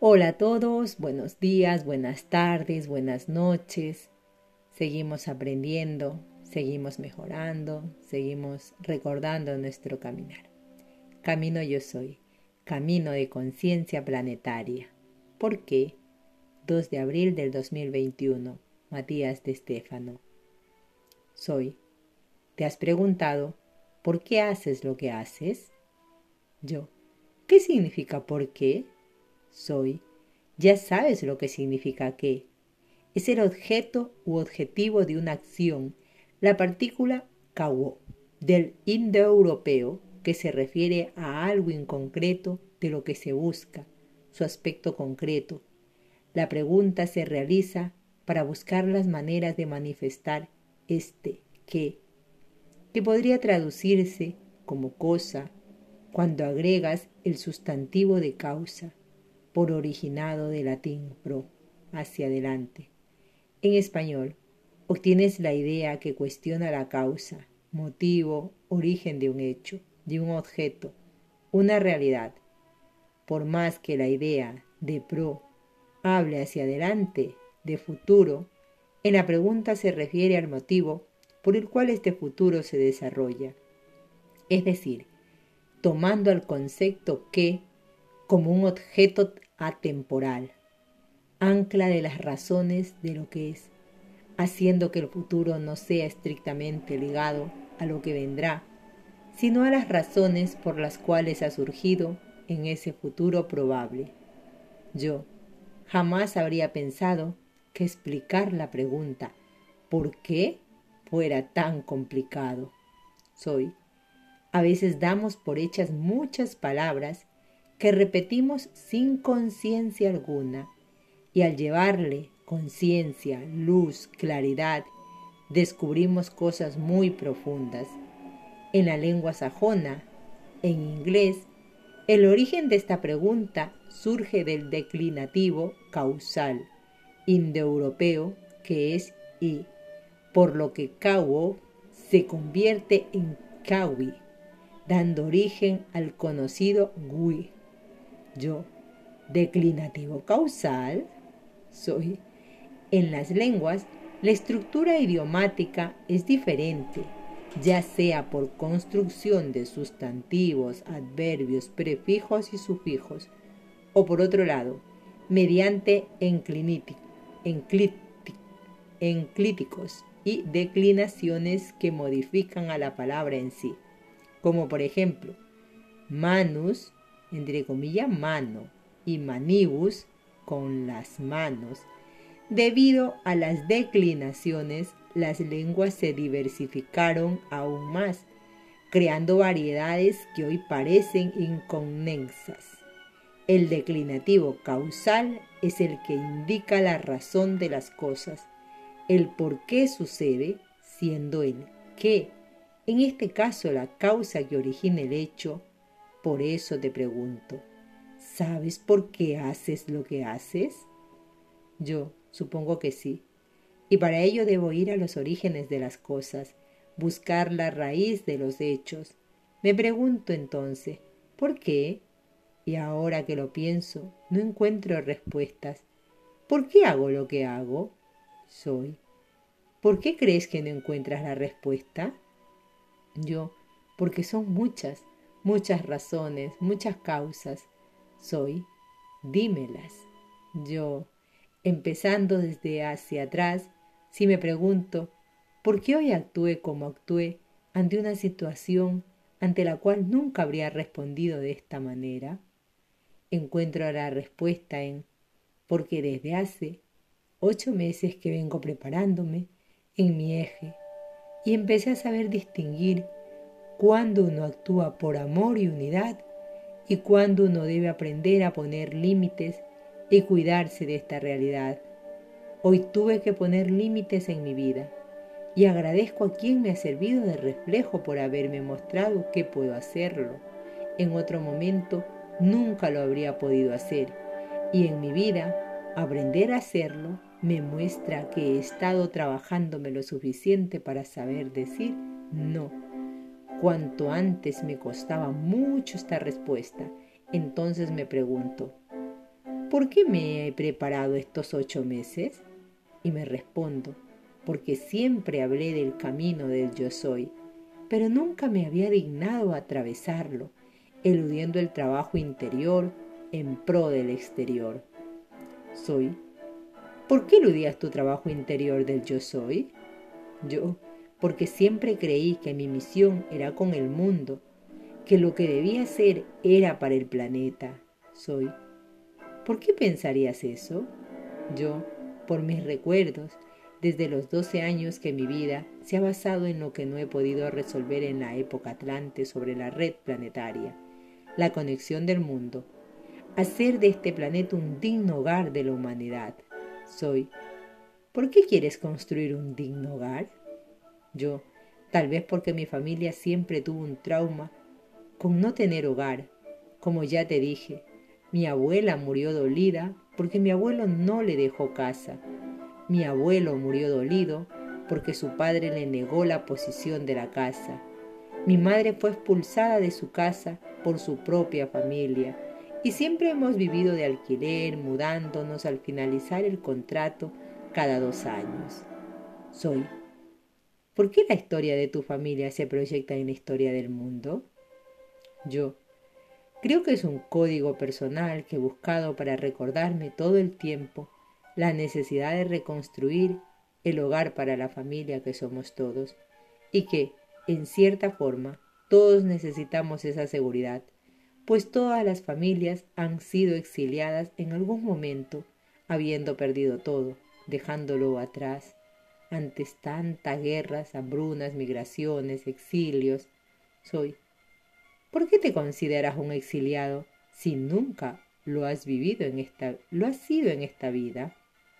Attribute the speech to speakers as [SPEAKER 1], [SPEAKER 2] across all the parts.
[SPEAKER 1] Hola a todos, buenos días, buenas tardes, buenas noches. Seguimos aprendiendo, seguimos mejorando, seguimos recordando nuestro caminar. Camino yo soy, camino de conciencia planetaria. ¿Por qué? 2 de abril del 2021, Matías de Estéfano. Soy. ¿Te has preguntado por qué haces lo que haces? Yo. ¿Qué significa por qué? Soy. Ya sabes lo que significa qué. Es el objeto u objetivo de una acción, la partícula kawo, del indoeuropeo, que se refiere a algo inconcreto de lo que se busca, su aspecto concreto. La pregunta se realiza para buscar las maneras de manifestar este qué, que podría traducirse como cosa cuando agregas el sustantivo de causa, por originado de latín pro, hacia adelante. En español, obtienes la idea que cuestiona la causa, motivo, origen de un hecho, de un objeto, una realidad. Por más que la idea de pro hable hacia adelante, de futuro, en la pregunta se refiere al motivo por el cual este futuro se desarrolla. Es decir, tomando al concepto que como un objeto atemporal, ancla de las razones de lo que es, haciendo que el futuro no sea estrictamente ligado a lo que vendrá, sino a las razones por las cuales ha surgido en ese futuro probable. Yo jamás habría pensado que explicar la pregunta ¿por qué? Fuera tan complicado. Soy. A veces damos por hechas muchas palabras que repetimos sin conciencia alguna, y al llevarle conciencia, luz, claridad, descubrimos cosas muy profundas. En la lengua sajona, en inglés, el origen de esta pregunta surge del declinativo causal indoeuropeo que es i, por lo que kawo se convierte en kawi, dando origen al conocido gui. Yo, declinativo causal, soy. En las lenguas, la estructura idiomática es diferente, ya sea por construcción de sustantivos, adverbios, prefijos y sufijos, o por otro lado, mediante enclíticos y declinaciones que modifican a la palabra en sí, como por ejemplo, manus, entre comillas mano, y manibus, con las manos. Debido a las declinaciones, las lenguas se diversificaron aún más, creando variedades que hoy parecen inconexas. El declinativo causal es el que indica la razón de las cosas, el por qué sucede, siendo el qué, en este caso la causa que origina el hecho. Por eso te pregunto, ¿sabes por qué haces lo que haces? Yo supongo que sí, y para ello debo ir a los orígenes de las cosas, buscar la raíz de los hechos. Me pregunto entonces, ¿por qué? Y ahora que lo pienso, no encuentro respuestas. ¿Por qué hago lo que hago? Soy. ¿Por qué crees que no encuentras la respuesta? Yo, porque son muchas razones, muchas causas. Soy. Dímelas. Yo, empezando desde hacia atrás, si me pregunto, ¿por qué hoy actué como actué ante una situación ante la cual nunca habría respondido de esta manera? Encuentro la respuesta en porque desde hace 8 meses que vengo preparándome en mi eje y empecé a saber distinguir cuándo uno actúa por amor y unidad y cuándo uno debe aprender a poner límites y cuidarse de esta realidad. Hoy tuve que poner límites en mi vida y agradezco a quien me ha servido de reflejo por haberme mostrado que puedo hacerlo. En otro momento nunca lo habría podido hacer y en mi vida aprender a hacerlo me muestra que he estado trabajándome lo suficiente para saber decir no. Cuanto antes me costaba mucho esta respuesta, entonces me pregunto, ¿por qué me he preparado estos 8 meses? Y me respondo, porque siempre hablé del camino del yo soy, pero nunca me había dignado a atravesarlo, eludiendo el trabajo interior en pro del exterior. Soy. ¿Por qué eludías tu trabajo interior del yo soy? Yo, porque siempre creí que mi misión era con el mundo, que lo que debía hacer era para el planeta. Soy. ¿Por qué pensarías eso? Yo, por mis recuerdos, desde los 12 años que mi vida se ha basado en lo que no he podido resolver en la época Atlante sobre la red planetaria, la conexión del mundo, hacer de este planeta un digno hogar de la humanidad. Soy. ¿Por qué quieres construir un digno hogar? Yo, tal vez porque mi familia siempre tuvo un trauma con no tener hogar. Como ya te dije, mi abuela murió dolida porque mi abuelo no le dejó casa. Mi abuelo murió dolido porque su padre le negó la posición de la casa. Mi madre fue expulsada de su casa por su propia familia y siempre hemos vivido de alquiler, mudándonos al finalizar el contrato cada 2 años. Soy. ¿Por qué la historia de tu familia se proyecta en la historia del mundo? Yo. Creo que es un código personal que he buscado para recordarme todo el tiempo la necesidad de reconstruir el hogar para la familia que somos todos y que, en cierta forma, todos necesitamos esa seguridad, pues todas las familias han sido exiliadas en algún momento, habiendo perdido todo, dejándolo atrás, antes tantas guerras, hambrunas, migraciones, exilios. Soy. ¿Por qué te consideras un exiliado si nunca lo has sido en esta vida?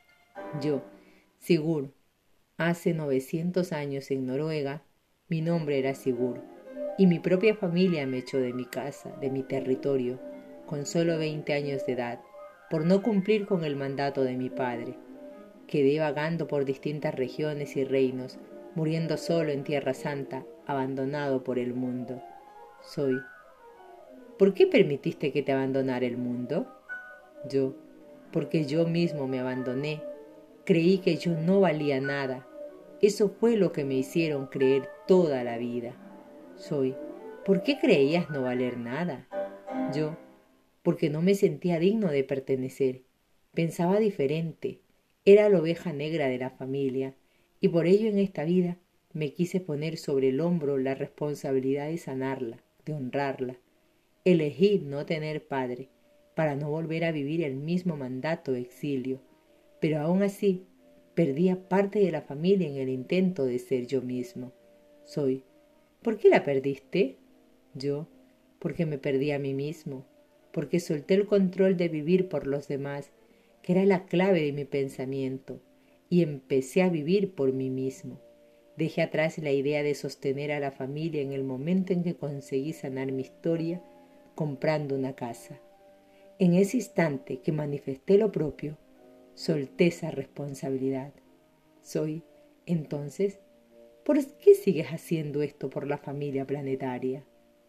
[SPEAKER 1] Yo, Sigurd, hace 900 años en Noruega, mi nombre era Sigurd, y mi propia familia me echó de mi casa, de mi territorio, con solo 20 años de edad, por no cumplir con el mandato de mi padre. Quedé vagando por distintas regiones y reinos, muriendo solo en Tierra Santa, abandonado por el mundo. Soy. ¿Por qué permitiste que te abandonara el mundo? Yo, porque yo mismo me abandoné. Creí que yo no valía nada. Eso fue lo que me hicieron creer toda la vida. Soy. ¿Por qué creías no valer nada? Yo, porque no me sentía digno de pertenecer. Pensaba diferente. Era la oveja negra de la familia, y por ello en esta vida me quise poner sobre el hombro la responsabilidad de sanarla, de honrarla. Elegí no tener padre, para no volver a vivir el mismo mandato de exilio, pero aún así perdía parte de la familia en el intento de ser yo mismo. Soy. ¿Por qué la perdiste? Yo, porque me perdí a mí mismo, porque solté el control de vivir por los demás, que era la clave de mi pensamiento, y empecé a vivir por mí mismo. Dejé atrás la idea de sostener a la familia en el momento en que conseguí sanar mi historia comprando una casa. En ese instante que manifesté lo propio, solté esa responsabilidad. Soy, entonces, ¿por qué sigues haciendo esto por la familia planetaria?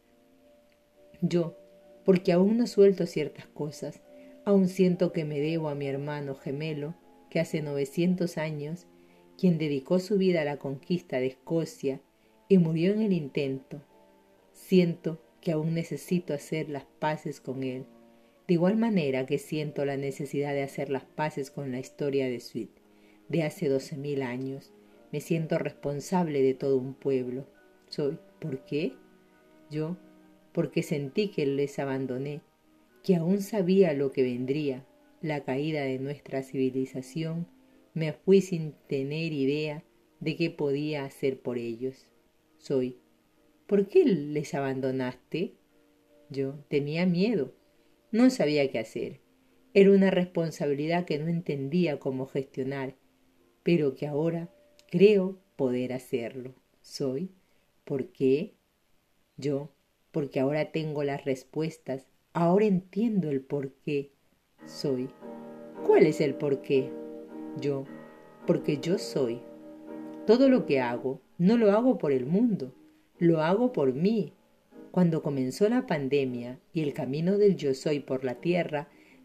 [SPEAKER 1] Yo, porque aún no suelto ciertas cosas, aún siento que me debo a mi hermano gemelo, que hace 900 años, quien dedicó su vida a la conquista de Escocia y murió en el intento. Siento que aún necesito hacer las paces con él, de igual manera que siento la necesidad de hacer las paces con la historia de Sweet, de hace 12.000 años. Me siento responsable de todo un pueblo. Soy. ¿Por qué? Yo, porque sentí que les abandoné, que aún sabía lo que vendría, la caída de nuestra civilización. Me fui sin tener idea de qué podía hacer por ellos. Soy. ¿Por qué les abandonaste? Yo tenía miedo. No sabía qué hacer. Era una responsabilidad que no entendía cómo gestionar, pero que ahora creo poder hacerlo. Soy. ¿Por qué? Yo, porque ahora tengo las respuestas. Ahora entiendo el por qué. Soy. ¿Cuál es el por qué? Yo, porque yo soy. Todo lo que hago, no lo hago por el mundo, lo hago por mí. Cuando comenzó la pandemia y el camino del yo soy por la tierra,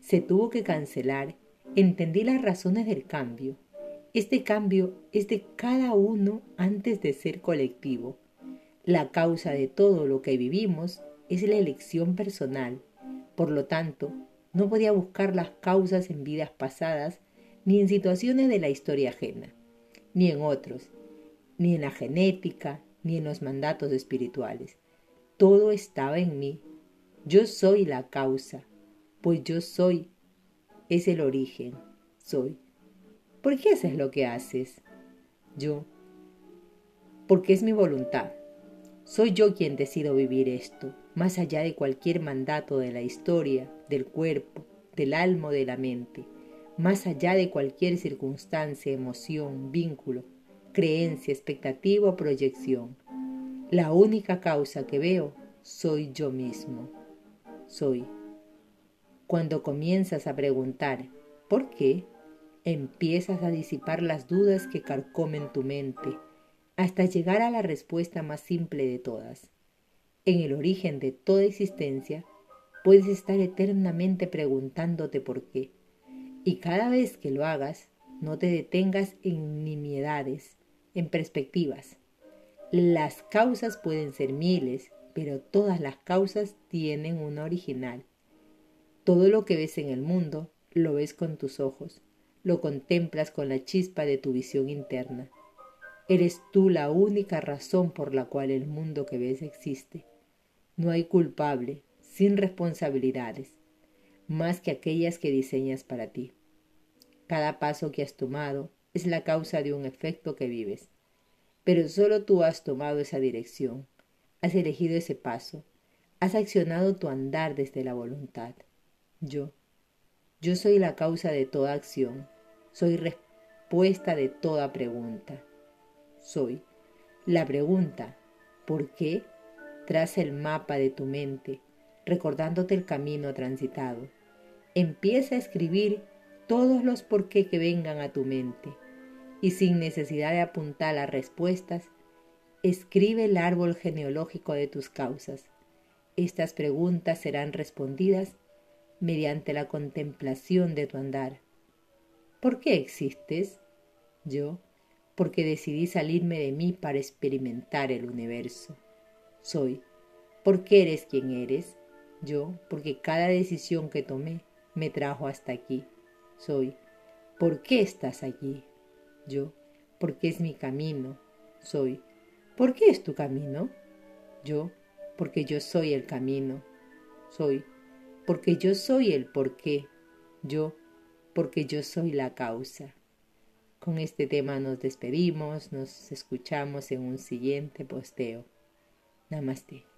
[SPEAKER 1] Se tuvo que cancelar. Entendí las razones del cambio. Este cambio es de cada uno antes de ser colectivo. La causa de todo lo que vivimos es la elección personal. Por lo tanto, no podía buscar las causas en vidas pasadas, ni en situaciones de la historia ajena, ni en otros, ni en la genética, ni en los mandatos espirituales. Todo estaba en mí. Yo soy la causa, pues yo soy, es el origen, soy. ¿Por qué haces lo que haces? Yo, porque es mi voluntad. Soy yo quien decido vivir esto, más allá de cualquier mandato de la historia, del cuerpo, del alma o de la mente, más allá de cualquier circunstancia, emoción, vínculo, creencia, expectativa o proyección. La única causa que veo soy yo mismo. Soy. Cuando comienzas a preguntar ¿por qué?, empiezas a disipar las dudas que carcomen tu mente, hasta llegar a la respuesta más simple de todas. En el origen de toda existencia, puedes estar eternamente preguntándote por qué. Y cada vez que lo hagas, no te detengas en nimiedades, en perspectivas. Las causas pueden ser miles, pero todas las causas tienen una original. Todo lo que ves en el mundo, lo ves con tus ojos, lo contemplas con la chispa de tu visión interna. Eres tú la única razón por la cual el mundo que ves existe. No hay culpable, sin responsabilidades, más que aquellas que diseñas para ti. Cada paso que has tomado es la causa de un efecto que vives. Pero solo tú has tomado esa dirección, has elegido ese paso, has accionado tu andar desde la voluntad. Yo soy la causa de toda acción, soy respuesta de toda pregunta. Soy. La pregunta, ¿por qué?, traza el mapa de tu mente, recordándote el camino transitado. Empieza a escribir todos los por qué que vengan a tu mente y sin necesidad de apuntar las respuestas, escribe el árbol genealógico de tus causas. Estas preguntas serán respondidas mediante la contemplación de tu andar. ¿Por qué existes? Yo, porque decidí salirme de mí para experimentar el universo. Soy. ¿Por qué eres quien eres? Yo, porque cada decisión que tomé me trajo hasta aquí. Soy. ¿Por qué estás aquí? Yo, porque es mi camino. Soy. ¿Por qué es tu camino? Yo, porque yo soy el camino. Soy. Porque yo soy el por qué. Yo, porque yo soy la causa. Con este tema nos despedimos, nos escuchamos en un siguiente posteo. Namaste.